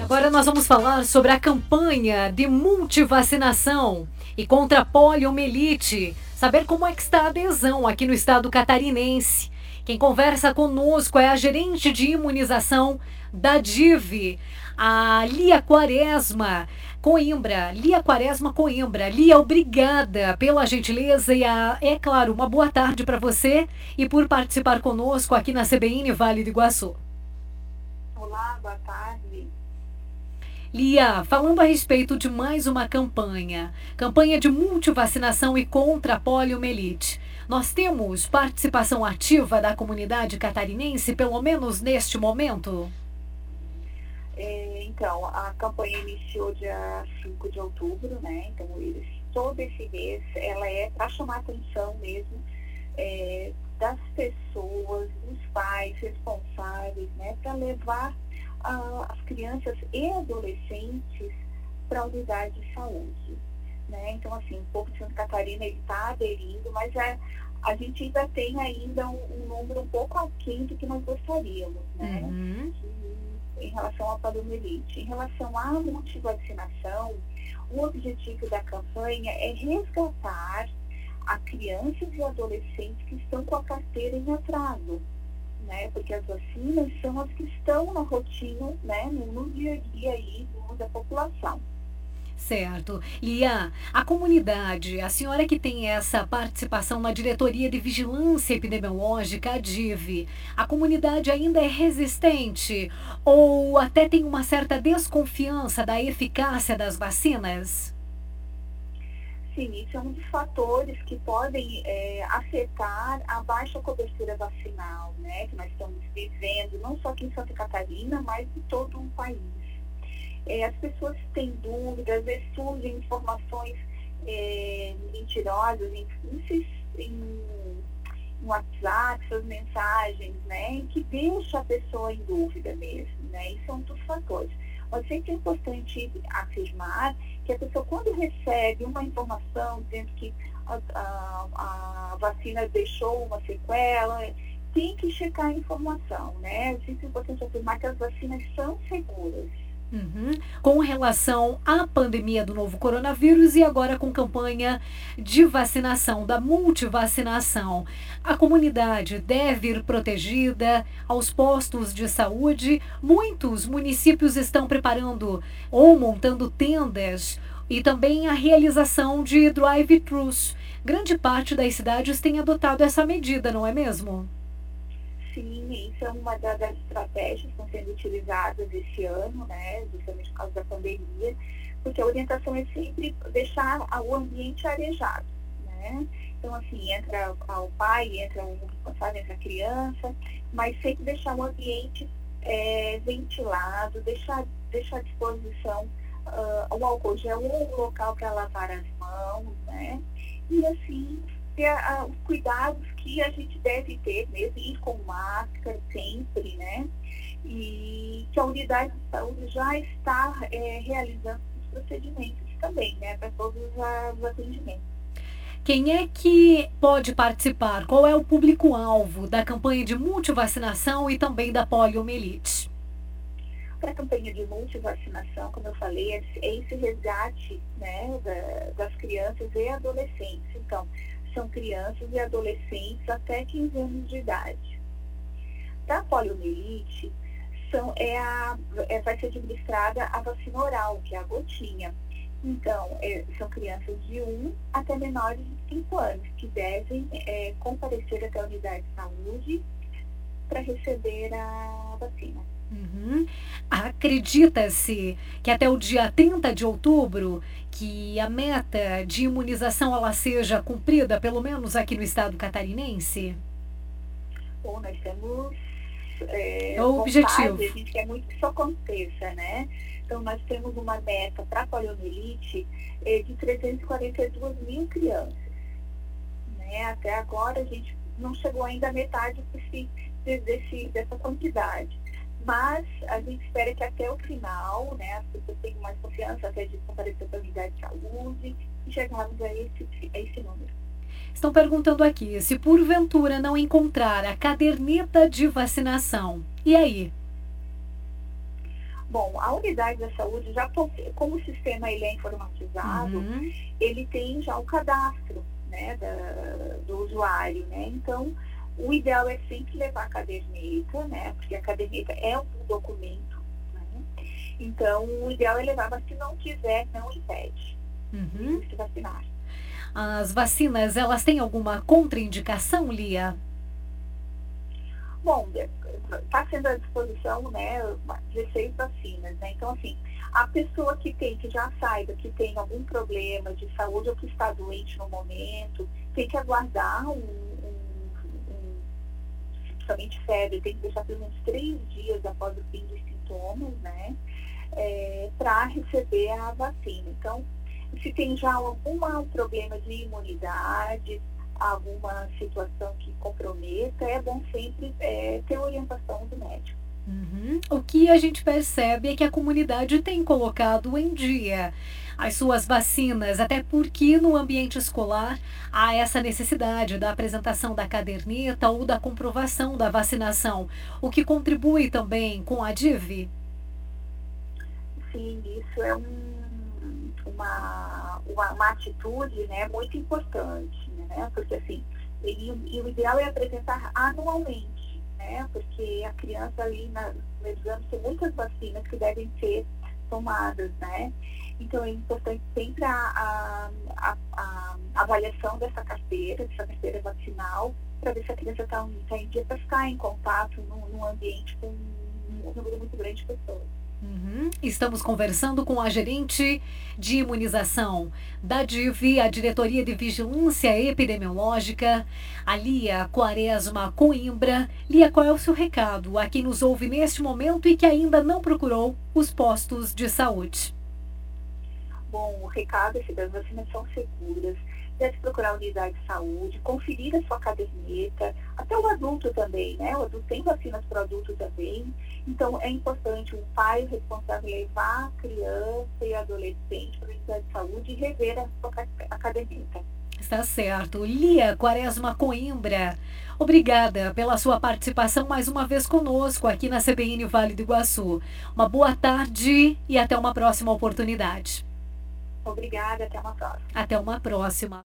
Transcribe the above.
Agora nós vamos falar sobre a campanha de multivacinação e contra a poliomielite. Saber como é que está a adesão aqui no estado catarinense. Quem conversa conosco é a gerente de imunização da DIV, a Lia Quaresma Coimbra. Lia Quaresma Coimbra. Lia, obrigada pela gentileza e, é claro, uma boa tarde para você e por participar conosco aqui na CBN Vale do Iguaçu. Olá, boa tarde. Lia, falando a respeito de mais uma campanha de multivacinação e contra a poliomielite. Nós temos participação ativa da comunidade catarinense, pelo menos neste momento? Então, a campanha iniciou dia 5 de outubro, né? Então, todo esse mês, ela é para chamar a atenção mesmo das pessoas, dos pais responsáveis, né? Para levar as crianças e adolescentes para a unidade de saúde, né? Então, assim, o povo de Santa Catarina está aderindo, mas a gente ainda tem um número um pouco aquém do que nós gostaríamos, né? Em relação à poliomielite. Em relação à multivacinação, o objetivo da campanha é resgatar a crianças e adolescentes que estão com a carteira em atraso, né? Porque as vacinas são as que estão na rotina, né? No dia a dia aí da população. Certo. Lia, a comunidade, a senhora que tem essa participação na Diretoria de Vigilância Epidemiológica, a DIV, a comunidade ainda é resistente ou até tem uma certa desconfiança da eficácia das vacinas? Sim, isso é um dos fatores que podem afetar a baixa cobertura vacinal, né? Que nós estamos vivendo, não só aqui em Santa Catarina, mas em todo o país. As pessoas têm dúvidas, às vezes surgem informações mentirosas em WhatsApp, suas mensagens, né, que deixa a pessoa em dúvida mesmo, né, isso é um dos fatores. Mas sempre é importante afirmar que a pessoa, quando recebe uma informação dizendo que a vacina deixou uma sequela, tem que checar a informação, né, é sempre importante afirmar que as vacinas são seguras. Com relação à pandemia do novo coronavírus e agora com campanha de vacinação, da multivacinação, a comunidade deve ir protegida aos postos de saúde. Muitos municípios estão preparando ou montando tendas e também a realização de drive-thrus. Grande parte das cidades tem adotado essa medida, não é mesmo? Sim, isso é uma das estratégias que estão sendo utilizadas esse ano, né, justamente por causa da pandemia, porque a orientação é sempre deixar o ambiente arejado, né? Então, assim, entra o pai, entra o responsável, entra a criança, mas sempre deixar o ambiente ventilado, deixar à disposição o álcool gel ou um local para lavar as mãos, né? E, assim, ter os cuidados que a gente deve ter mesmo, ir com máscara sempre, né? E que a unidade de saúde já está realizando os procedimentos também, né? Para todos os atendimentos. Quem é que pode participar? Qual é o público-alvo da campanha de multivacinação e também da poliomielite? Para a campanha de multivacinação, como eu falei, é esse resgate, né, das crianças e adolescentes. Então, são crianças e adolescentes até 15 anos de idade. Da poliomielite, vai ser administrada a vacina oral, que é a gotinha. Então, são crianças de 1 até menores de 5 anos, que devem comparecer até a unidade de saúde para receber a vacina. Acredita-se que até o dia 30 de outubro que a meta de imunização ela seja cumprida, pelo menos aqui no estado catarinense? Bom, nós temos o objetivo. A gente quer muito que isso aconteça, né? Então, nós temos uma meta para a poliomielite de 342 mil crianças. Né? Até agora, a gente não chegou ainda à metade dessa quantidade. Mas a gente espera que até o final, né, as pessoas tenham mais confiança até de comparecer para a unidade de saúde e chegarmos a esse número. Estão perguntando aqui, se porventura não encontrar a caderneta de vacinação, e aí? Bom, a unidade da saúde, como o sistema ele é informatizado, Uhum. ele tem já o cadastro, né, do usuário, né? Então, o ideal é sempre levar a caderneta, né? Porque a caderneta é um documento, né? Então, o ideal é levar, mas se não quiser, não impede Uhum. de se vacinar. As vacinas, elas têm alguma contraindicação, Lia? Bom, está sendo à disposição, né, 16 vacinas, né? Então, assim, a pessoa que já saiba que tem algum problema de saúde ou que está doente no momento, tem que aguardar principalmente febre, tem que deixar pelo menos 3 dias após o fim dos sintomas, né, para receber a vacina. Então, se tem já algum problema de imunidade, alguma situação que comprometa, é bom sempre ter orientação do médico. Uhum. O que a gente percebe é que a comunidade tem colocado em dia as suas vacinas, até porque no ambiente escolar há essa necessidade da apresentação da caderneta ou da comprovação da vacinação, o que contribui também com a DIV. Sim, isso é uma atitude, né, muito importante, né? Porque assim, e o ideal é apresentar anualmente, né? Porque a criança ali no exame tem muitas vacinas que devem ser tomadas, né? Então é importante sempre a avaliação dessa carteira vacinal, para ver se a criança está em dia para ficar em contato num ambiente com um número muito grande de pessoas. Uhum. Estamos conversando com a gerente de imunização da DIV, a Diretoria de Vigilância Epidemiológica, a Lia Quaresma Coimbra. Lia, qual é o seu recado a quem nos ouve neste momento e que ainda não procurou os postos de saúde? Bom, o recado é que as vacinas são seguras, deve procurar a unidade de saúde, conferir a sua caderneta, até o adulto também, né? O adulto tem vacinas para o adulto também, então é importante o pai, o responsável, levar a criança e adolescente para a unidade de saúde e rever a caderneta. Está certo. Lia Quaresma Coimbra, obrigada pela sua participação mais uma vez conosco aqui na CBN Vale do Iguaçu. Uma boa tarde e até uma próxima oportunidade. Obrigada, até uma próxima. Até uma próxima.